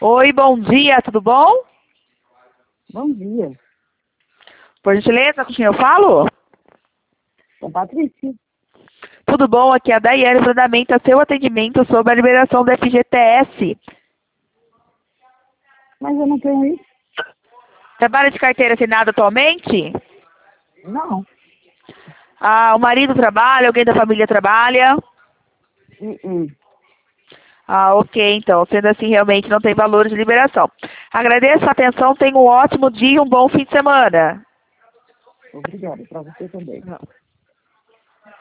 Oi, bom dia, tudo bom? Bom dia. Por gentileza, com quem eu falo? É Patrícia. Tudo bom? Aqui é a Daiane, a seu atendimento sobre a liberação do FGTS. Mas eu não tenho isso? Trabalha de carteira assinada atualmente? Não. O marido trabalha, alguém da família trabalha? Uh-uh. Ok, então, sendo assim, realmente não tem valor de liberação. Agradeço a atenção, tenha um ótimo dia e um bom fim de semana. Obrigada. Para você também.